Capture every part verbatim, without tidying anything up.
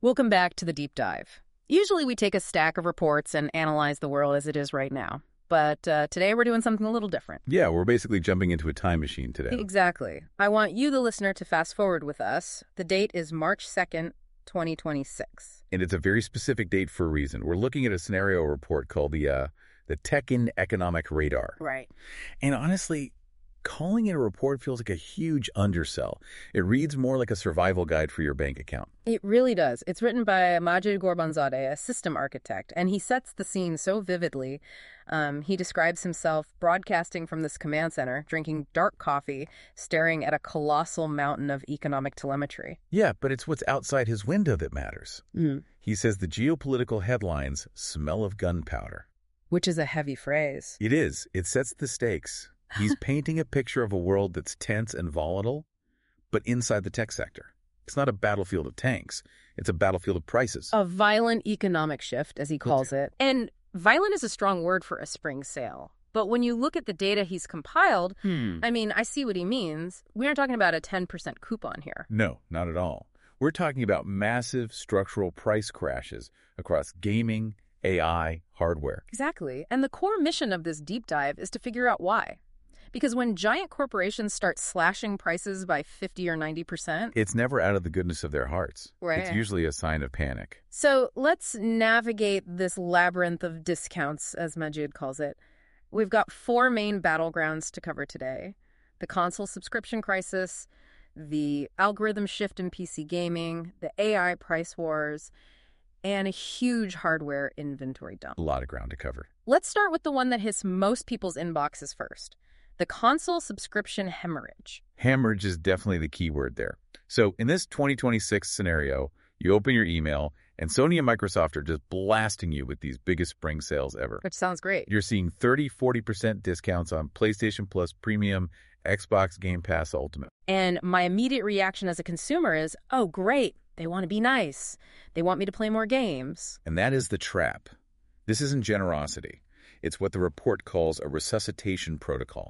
Welcome back to the deep dive. Usually we take a stack of reports and analyze the world as it is right now. But uh, today we're doing something a little different. Yeah, we're basically jumping into a time machine today. Exactly. I want you, the listener, to fast forward with us. The date is March second, twenty twenty-six. And it's a very specific date for a reason. We're looking at a scenario report called the uh, the Tekin Economic Radar. Right. And honestly, calling it a report feels like a huge undersell. It reads more like a survival guide for your bank account. It really does. It's written by Majid Ghorbanzadeh, a system architect, and he sets the scene so vividly. Um, he describes himself broadcasting from this command center, drinking dark coffee, staring at a colossal mountain of economic telemetry. Yeah, but it's what's outside his window that matters. Mm. He says the geopolitical headlines smell of gunpowder. Which is a heavy phrase. It is. It sets the stakes. He's painting a picture of a world that's tense and volatile, but inside the tech sector. It's not a battlefield of tanks. It's a battlefield of prices. A violent economic shift, as he calls it. And violent is a strong word for a spring sale. But when you look at the data he's compiled, Hmm. I mean, I see what he means. We aren't talking about a ten percent coupon here. No, not at all. We're talking about massive structural price crashes across gaming, A I, hardware. Exactly. And the core mission of this deep dive is to figure out why. Because when giant corporations start slashing prices by fifty or ninety percent... It's never out of the goodness of their hearts. Right. It's usually a sign of panic. So let's navigate this labyrinth of discounts, as Majid calls it. We've got four main battlegrounds to cover today. The console subscription crisis, the algorithm shift in P C gaming, the A I price wars, and a huge hardware inventory dump. A lot of ground to cover. Let's start with the one that hits most people's inboxes first. The console subscription hemorrhage. Hemorrhage is definitely the key word there. So in this twenty twenty-six scenario, you open your email, and Sony and Microsoft are just blasting you with these biggest spring sales ever. Which sounds great. You're seeing thirty, forty percent discounts on PlayStation Plus Premium, Xbox Game Pass Ultimate. And my immediate reaction as a consumer is, oh, great. They want to be nice. They want me to play more games. And that is the trap. This isn't generosity. It's what the report calls a resuscitation protocol.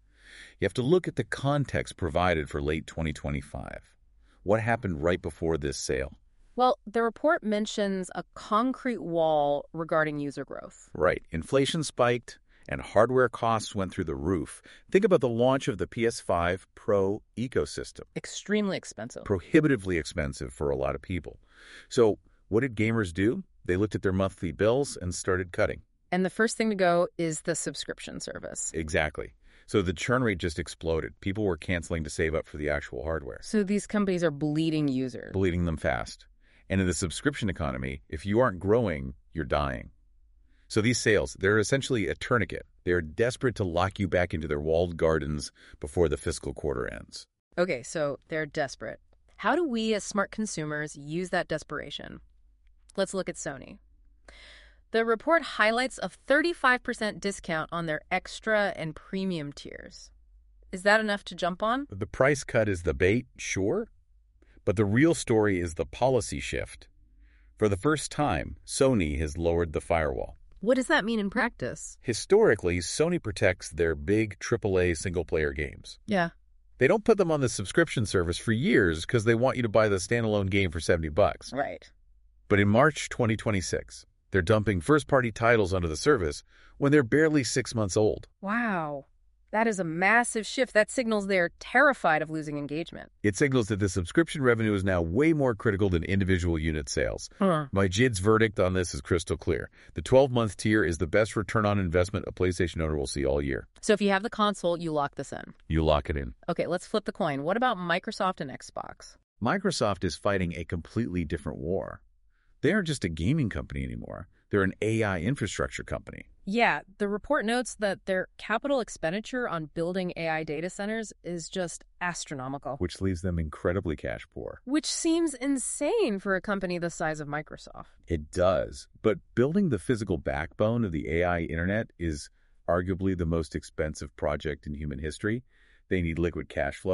You have to look at the context provided for late twenty twenty-five. What happened right before this sale? Well, the report mentions a concrete wall regarding user growth. Right. Inflation spiked and hardware costs went through the roof. Think about the launch of the P S five Pro ecosystem. Extremely expensive. Prohibitively expensive for a lot of people. So what did gamers do? They looked at their monthly bills and started cutting. And the first thing to go is the subscription service. Exactly. So the churn rate just exploded. People were canceling to save up for the actual hardware. So these companies are bleeding users. Bleeding them fast. And in the subscription economy, if you aren't growing, you're dying. So these sales, they're essentially a tourniquet. They're desperate to lock you back into their walled gardens before the fiscal quarter ends. Okay, so they're desperate. How do we as smart consumers use that desperation? Let's look at Sony. The report highlights a thirty-five percent discount on their extra and premium tiers. Is that enough to jump on? The price cut is the bait, sure. But the real story is the policy shift. For the first time, Sony has lowered the firewall. What does that mean in practice? Historically, Sony protects their big triple A single-player games. Yeah. They don't put them on the subscription service for years because they want you to buy the standalone game for seventy bucks. Right. But in March twenty twenty-six, they're dumping first-party titles onto the service when they're barely six months old. Wow. That is a massive shift. That signals they're terrified of losing engagement. It signals that the subscription revenue is now way more critical than individual unit sales. Huh. Majid's verdict on this is crystal clear. The twelve-month tier is the best return on investment a PlayStation owner will see all year. So if you have the console, you lock this in. You lock it in. Okay, let's flip the coin. What about Microsoft and Xbox? Microsoft is fighting a completely different war. They aren't just a gaming company anymore. They're an A I infrastructure company. Yeah, the report notes that their capital expenditure on building A I data centers is just astronomical. Which leaves them incredibly cash poor. Which seems insane for a company the size of Microsoft. It does. But building the physical backbone of the A I internet is arguably the most expensive project in human history. They need liquid cash flow.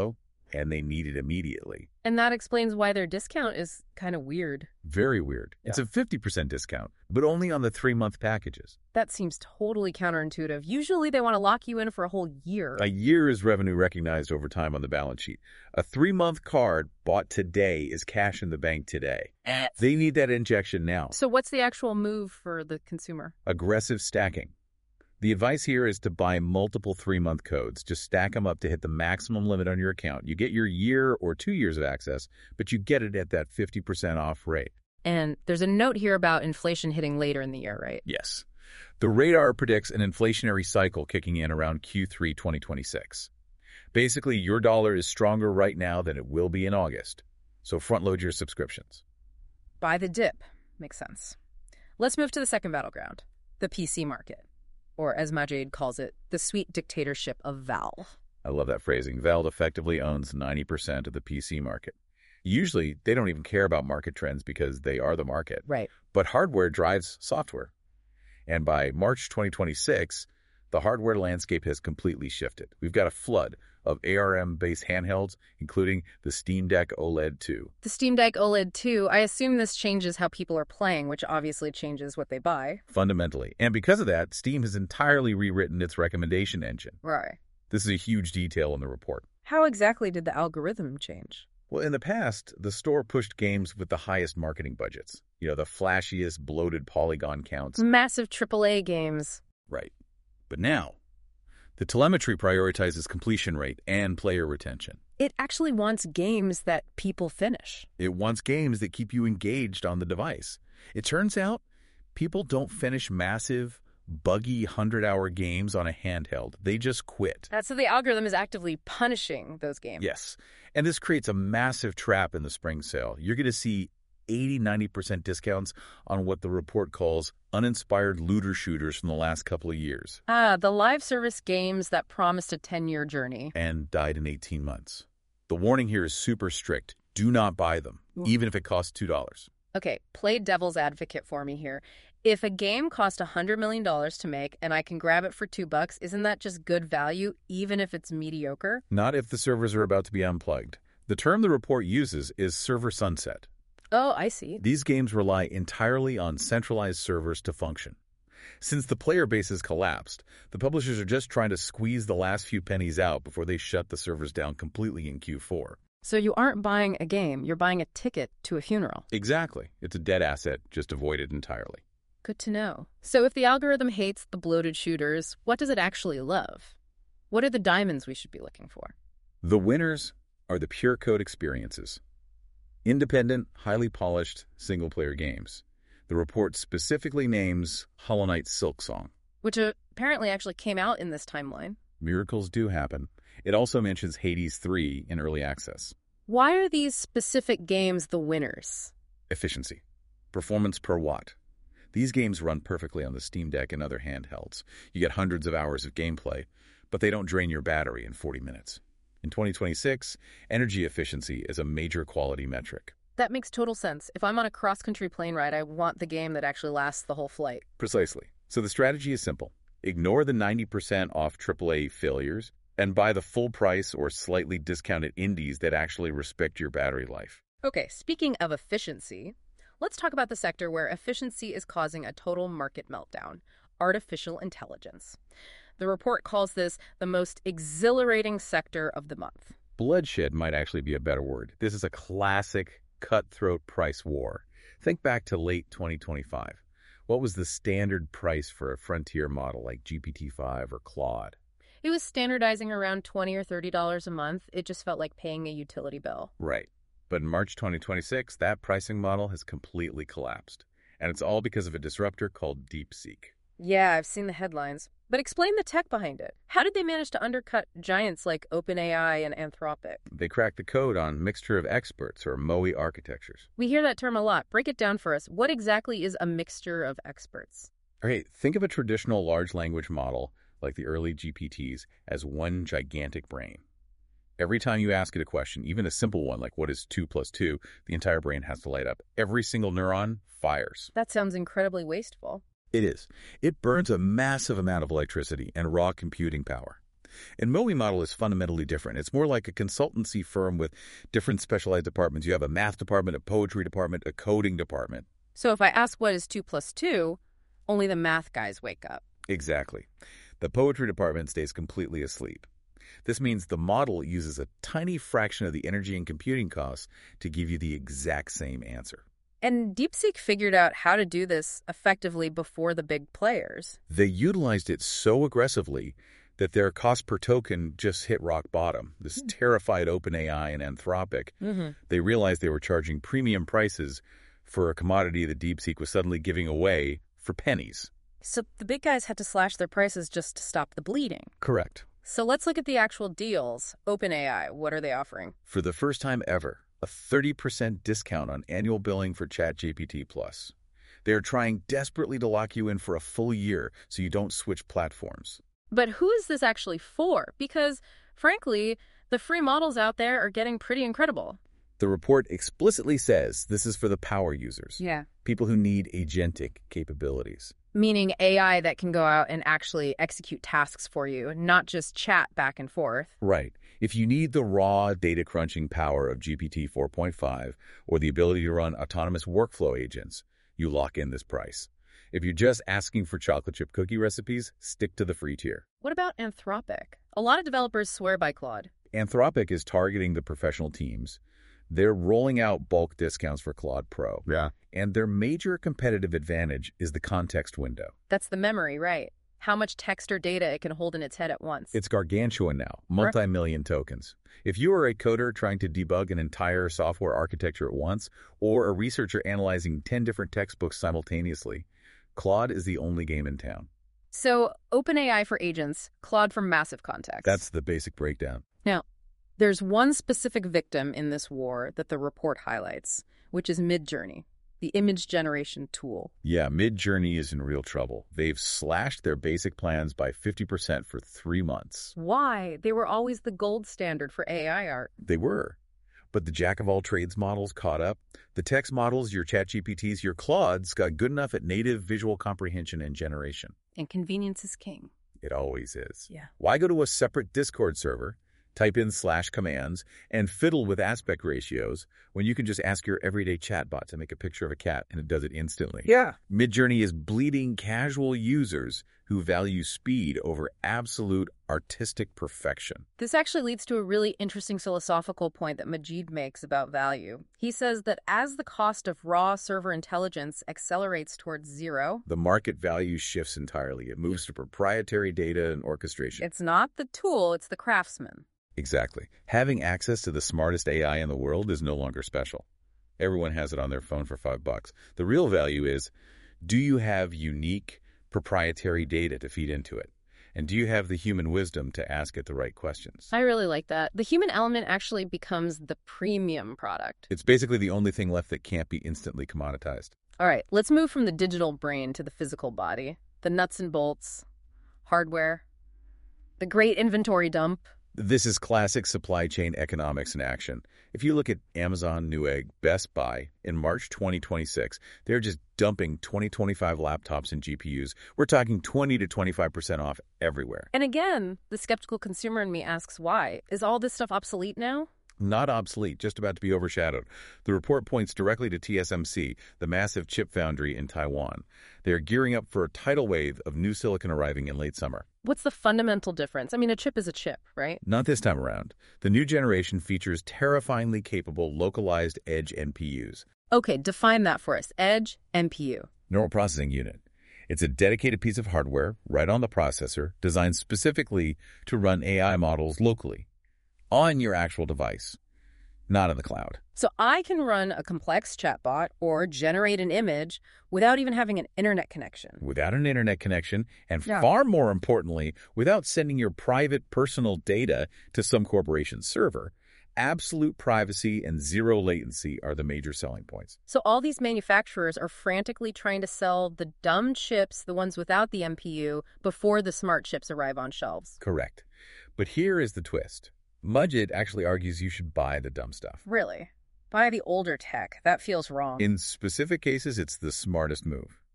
and they need it immediately. And that explains why their discount is kind of weird. Very weird. Yeah. It's a fifty percent discount, but only on the three-month packages. That seems totally counterintuitive. Usually they want to lock you in for a whole year. A year is revenue recognized over time on the balance sheet. A three-month card bought today is cash in the bank today. They need that injection now. So what's the actual move for the consumer? Aggressive stacking. The advice here is to buy multiple three-month codes. Just stack them up to hit the maximum limit on your account. You get your year or two years of access, but you get it at that fifty percent off rate. And there's a note here about inflation hitting later in the year, right? Yes. The radar predicts an inflationary cycle kicking in around Q three twenty twenty-six. Basically, your dollar is stronger right now than it will be in August, so front-load your subscriptions. Buy the dip. Makes sense. Let's move to the second battleground, the P C market. Or as Majid calls it, the sweet dictatorship of Valve. I love that phrasing. Valve effectively owns ninety percent of the P C market. Usually, they don't even care about market trends because they are the market. Right. But hardware drives software. And by March twenty twenty-six, the hardware landscape has completely shifted. We've got a flood of A R M-based handhelds, including the Steam Deck OLED two. The Steam Deck OLED two, I assume this changes how people are playing, which obviously changes what they buy. Fundamentally. And because of that, Steam has entirely rewritten its recommendation engine. Right. This is a huge detail in the report. How exactly did the algorithm change? Well, in the past, the store pushed games with the highest marketing budgets. You know, the flashiest, bloated polygon counts. Massive triple A games. Right. But now, the telemetry prioritizes completion rate and player retention. It actually wants games that people finish. It wants games that keep you engaged on the device. It turns out people don't finish massive, buggy hundred-hour games on a handheld. They just quit. That's so the algorithm is actively punishing those games. Yes. And this creates a massive trap in the spring sale. You're going to see eighty, ninety percent discounts on what the report calls uninspired looter shooters from the last couple of years. Ah, the live service games that promised a ten-year journey. And died in eighteen months. The warning here is super strict. Do not buy them, even if it costs two dollars. Okay, play devil's advocate for me here. If a game cost one hundred million dollars to make and I can grab it for two bucks, isn't that just good value, even if it's mediocre? Not if the servers are about to be unplugged. The term the report uses is server sunset. Oh, I see. These games rely entirely on centralized servers to function. Since the player base has collapsed, the publishers are just trying to squeeze the last few pennies out before they shut the servers down completely in Q four. So you aren't buying a game, you're buying a ticket to a funeral. Exactly. It's a dead asset, just avoided entirely. Good to know. So if the algorithm hates the bloated shooters, what does it actually love? What are the diamonds we should be looking for? The winners are the pure code experiences. Independent, highly polished, single-player games. The report specifically names Hollow Knight Silksong. Which uh, apparently actually came out in this timeline. Miracles do happen. It also mentions Hades three in early access. Why are these specific games the winners? Efficiency. Performance per watt. These games run perfectly on the Steam Deck and other handhelds. You get hundreds of hours of gameplay, but they don't drain your battery in forty minutes. In twenty twenty-six, energy efficiency is a major quality metric. That makes total sense. If I'm on a cross-country plane ride, I want the game that actually lasts the whole flight. Precisely. So the strategy is simple. Ignore the ninety percent off triple A failures and buy the full price or slightly discounted indies that actually respect your battery life. Okay, speaking of efficiency, let's talk about the sector where efficiency is causing a total market meltdown: artificial intelligence. The report calls this the most exhilarating sector of the month. Bloodshed might actually be a better word. This is a classic cutthroat price war. Think back to late twenty twenty-five. What was the standard price for a frontier model like G P T five or Claude? It was standardizing around twenty dollars or thirty dollars a month. It just felt like paying a utility bill. Right. But in March twenty twenty-six, that pricing model has completely collapsed. And it's all because of a disruptor called DeepSeek. Yeah, I've seen the headlines. But explain the tech behind it. How did they manage to undercut giants like OpenAI and Anthropic? They cracked the code on mixture of experts, or M O E architectures. We hear that term a lot. Break it down for us. What exactly is a mixture of experts? Okay, think of a traditional large language model, like the early G P Ts, as one gigantic brain. Every time you ask it a question, even a simple one like what is two plus two, the entire brain has to light up. Every single neuron fires. That sounds incredibly wasteful. It is. It burns a massive amount of electricity and raw computing power. And Mowi model is fundamentally different. It's more like a consultancy firm with different specialized departments. You have a math department, a poetry department, a coding department. So if I ask what is two plus two, only the math guys wake up. Exactly. The poetry department stays completely asleep. This means the model uses a tiny fraction of the energy and computing costs to give you the exact same answer. And DeepSeek figured out how to do this effectively before the big players. They utilized it so aggressively that their cost per token just hit rock bottom. This mm. terrified OpenAI and Anthropic. Mm-hmm. They realized they were charging premium prices for a commodity that DeepSeek was suddenly giving away for pennies. So the big guys had to slash their prices just to stop the bleeding. Correct. So let's look at the actual deals. OpenAI, what are they offering? For the first time ever, a thirty percent discount on annual billing for ChatGPT Plus. They are trying desperately to lock you in for a full year so you don't switch platforms. But who is this actually for? Because, frankly, the free models out there are getting pretty incredible. The report explicitly says this is for the power users. Yeah. People who need agentic capabilities. Meaning A I that can go out and actually execute tasks for you, not just chat back and forth. Right. If you need the raw data crunching power of G P T four point five or the ability to run autonomous workflow agents, you lock in this price. If you're just asking for chocolate chip cookie recipes, stick to the free tier. What about Anthropic? A lot of developers swear by Claude. Anthropic is targeting the professional teams. They're rolling out bulk discounts for Claude Pro. Yeah. And their major competitive advantage is the context window. That's the memory, right? How much text or data it can hold in its head at once. It's gargantuan now, multi-million tokens. If you are a coder trying to debug an entire software architecture at once, or a researcher analyzing ten different textbooks simultaneously, Claude is the only game in town. So, OpenAI for agents, Claude for massive context. That's the basic breakdown. Now, there's one specific victim in this war that the report highlights, which is Midjourney, the image generation tool. Yeah, Midjourney is in real trouble. They've slashed their basic plans by fifty percent for three months. Why? They were always the gold standard for A I art. They were. But the jack-of-all-trades models caught up. The text models, your ChatGPTs, your Claudes, got good enough at native visual comprehension and generation. And convenience is king. It always is. Yeah. Why go to a separate Discord server, type in slash commands, and fiddle with aspect ratios when you can just ask your everyday chatbot to make a picture of a cat and it does it instantly? Yeah. Midjourney is bleeding casual users who value speed over absolute artistic perfection. This actually leads to a really interesting philosophical point that Majid makes about value. He says that as the cost of raw server intelligence accelerates towards zero, the market value shifts entirely. It moves to proprietary data and orchestration. It's not the tool, it's the craftsman. Exactly. Having access to the smartest A I in the world is no longer special. Everyone has it on their phone for five bucks. The real value is, do you have unique proprietary data to feed into it? And do you have the human wisdom to ask it the right questions? I really like that. The human element actually becomes the premium product. It's basically the only thing left that can't be instantly commoditized. All right, let's move from the digital brain to the physical body. The nuts and bolts, hardware, the great inventory dump. This is classic supply chain economics in action. If you look at Amazon, Newegg, Best Buy, in March twenty twenty-six, they're just dumping twenty twenty-five laptops and G P Us. We're talking twenty to twenty-five percent off everywhere. And again, the skeptical consumer in me asks why. Is all this stuff obsolete now? Not obsolete, just about to be overshadowed. The report points directly to T S M C, the massive chip foundry in Taiwan. They are gearing up for a tidal wave of new silicon arriving in late summer. What's the fundamental difference? I mean, a chip is a chip, right? Not this time around. The new generation features terrifyingly capable localized edge N P Us. Okay, define that for us. Edge N P U. Neural Processing Unit. It's a dedicated piece of hardware right on the processor designed specifically to run A I models locally, on your actual device, not in the cloud. So I can run a complex chatbot or generate an image without even having an internet connection. Without an internet connection, and Yeah. far more importantly, without sending your private personal data to some corporation's server. Absolute privacy and zero latency are the major selling points. So all these manufacturers are frantically trying to sell the dumb chips, the ones without the N P U, before the smart chips arrive on shelves. Correct. But here is the twist. Majid actually argues you should buy the dumb stuff. Really? Buy the older tech. That feels wrong. In specific cases, it's the smartest move.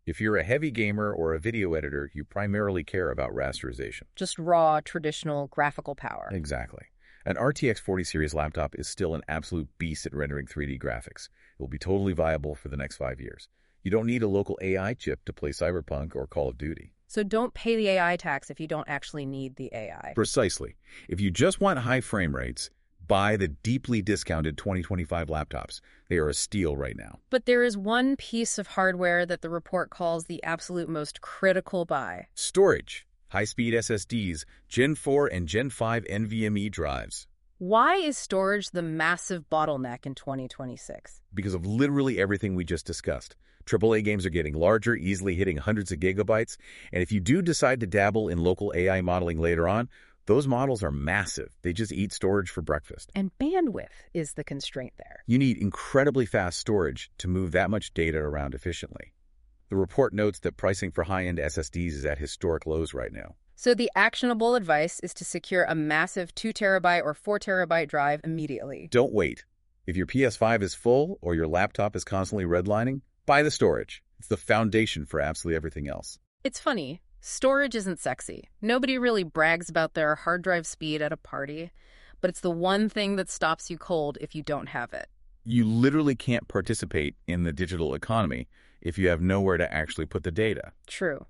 If you're a heavy gamer or a video editor, you primarily care about rasterization. Just raw, traditional graphical power. Exactly. An R T X forty series laptop is still an absolute beast at rendering three D graphics. It will be totally viable for the next five years. You don't need a local A I chip to play Cyberpunk or Call of Duty. So don't pay the A I tax if you don't actually need the A I. Precisely. If you just want high frame rates, buy the deeply discounted twenty twenty-five laptops. They are a steal right now. But there is one piece of hardware that the report calls the absolute most critical buy. Storage. High-speed S S Ds, Gen four and Gen five NVMe drives. Why is storage the massive bottleneck in twenty twenty-six? Because of literally everything we just discussed. triple A games are getting larger, easily hitting hundreds of gigabytes. And if you do decide to dabble in local A I modeling later on, those models are massive. They just eat storage for breakfast. And bandwidth is the constraint there. You need incredibly fast storage to move that much data around efficiently. The report notes that pricing for high-end S S Ds is at historic lows right now. So the actionable advice is to secure a massive two terabyte or four terabyte drive immediately. Don't wait. If your P S five is full or your laptop is constantly redlining, buy the storage. It's the foundation for absolutely everything else. It's funny. Storage isn't sexy. Nobody really brags about their hard drive speed at a party, but it's the one thing that stops you cold if you don't have it. You literally can't participate in the digital economy if you have nowhere to actually put the data. True.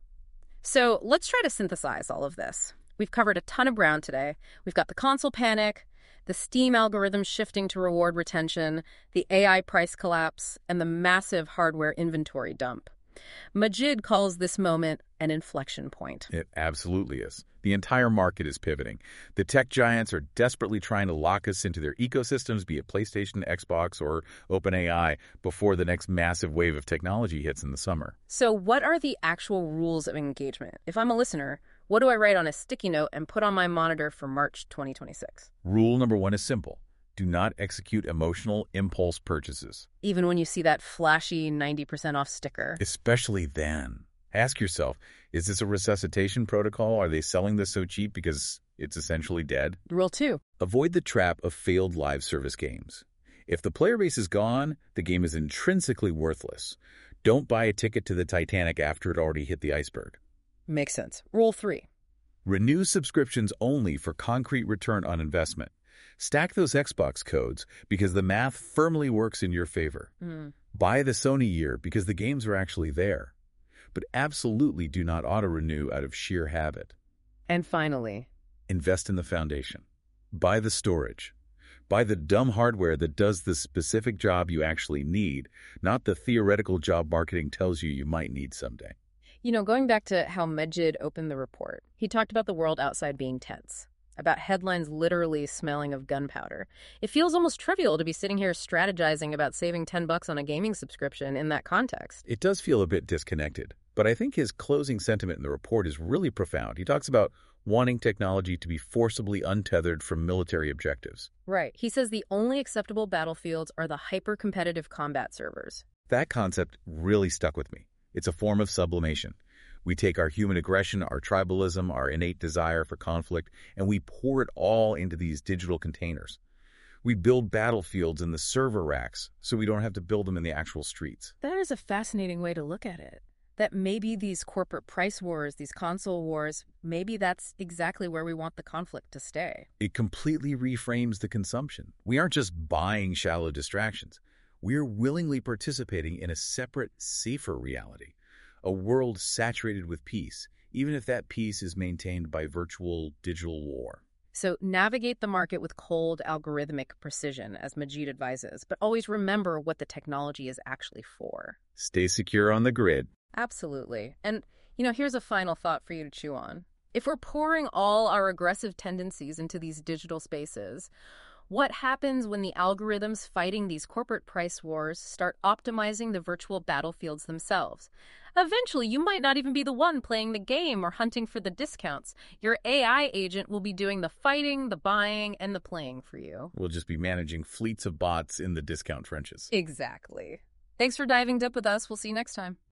So let's try to synthesize all of this. We've covered a ton of ground today. We've got the console panic, the Steam algorithm shifting to reward retention, the A I price collapse, and the massive hardware inventory dump. Majid calls this moment an inflection point. It absolutely is. The entire market is pivoting. The tech giants are desperately trying to lock us into their ecosystems, be it PlayStation, Xbox, or OpenAI, before the next massive wave of technology hits in the summer. So what are the actual rules of engagement? If I'm a listener, what do I write on a sticky note and put on my monitor for March twenty twenty-six? Rule number one is simple. Do not execute emotional impulse purchases. Even when you see that flashy ninety percent off sticker. Especially then. Ask yourself, is this a resuscitation protocol? Are they selling this so cheap because it's essentially dead? Rule two. Avoid the trap of failed live service games. If the player base is gone, the game is intrinsically worthless. Don't buy a ticket to the Titanic after it already hit the iceberg. Makes sense. Rule three. Renew subscriptions only for concrete return on investment. Stack those Xbox codes because the math firmly works in your favor. Mm. Buy the Sony year because the games are actually there. But absolutely do not auto-renew out of sheer habit. And finally, invest in the foundation. Buy the storage. Buy the dumb hardware that does the specific job you actually need, not the theoretical job marketing tells you you might need someday. You know, going back to how Majid opened the report, he talked about the world outside being tense, about headlines literally smelling of gunpowder. It feels almost trivial to be sitting here strategizing about saving ten bucks on a gaming subscription in that context. It does feel a bit disconnected, but I think his closing sentiment in the report is really profound. He talks about wanting technology to be forcibly untethered from military objectives. Right. He says the only acceptable battlefields are the hyper-competitive combat servers. That concept really stuck with me. It's a form of sublimation. We take our human aggression, our tribalism, our innate desire for conflict, and we pour it all into these digital containers. We build battlefields in the server racks so we don't have to build them in the actual streets. That is a fascinating way to look at it. That maybe these corporate price wars, these console wars, maybe that's exactly where we want the conflict to stay. It completely reframes the consumption. We aren't just buying shallow distractions. We're willingly participating in a separate, safer reality. A world saturated with peace, even if that peace is maintained by virtual digital war. So navigate the market with cold, algorithmic precision, as Majid advises, but always remember what the technology is actually for. Stay secure on the grid. Absolutely. And, you know, here's a final thought for you to chew on. If we're pouring all our aggressive tendencies into these digital spaces, what happens when the algorithms fighting these corporate price wars start optimizing the virtual battlefields themselves? Eventually, you might not even be the one playing the game or hunting for the discounts. Your A I agent will be doing the fighting, the buying, and the playing for you. We'll just be managing fleets of bots in the discount trenches. Exactly. Thanks for diving deep with us. We'll see you next time.